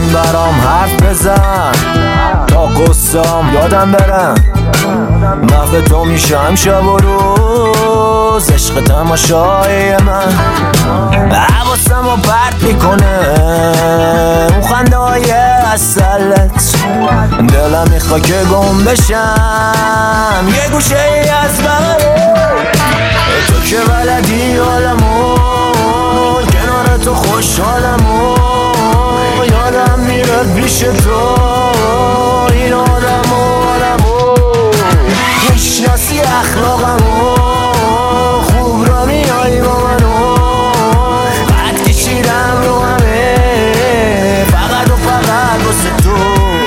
برام حرف بزن تا قصام یادم برم. محو تو میشم شب و روز، عشق تماشای من حواسم رو پرت میکنه اون خنده های اصلت. دلم میخوا که گم بشم یه گوشه ای از بغلت. تو که بلدی حالمو، کنار تو خوشحالمو، یادم میره پیش تو این آدمو میشناسی اخلاقمو، خوب را میایی با منو. قد کشیدم رو همه فقط و فقط واسه تو.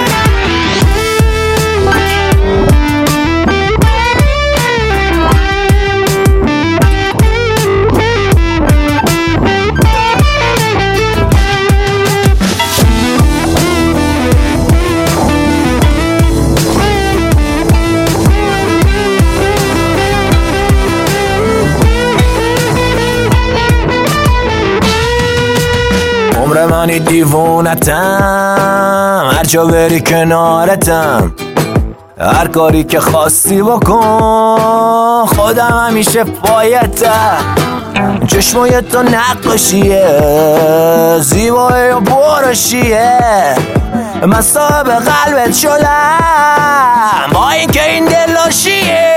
عمر منی دیوونتم، هر جا بری کنارتم، هر کاری که خواستی بکن، خودم همیشه پایتم. چشمای تو نقاشیه، زیبایی و برشیه، من صاحب قلبت شدم با اینکه این دلاشیه.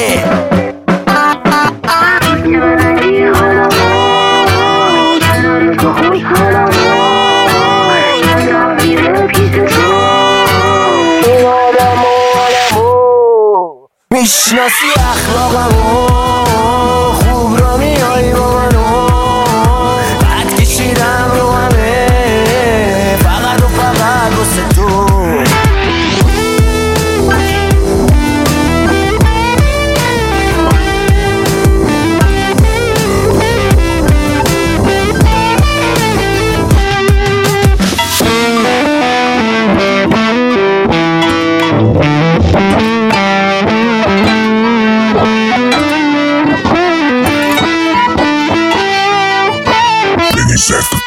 میشناسی اخلاقمو، خوب را میایی با منو. قد کشیدم رو همه فقط و فقط واسه تو. After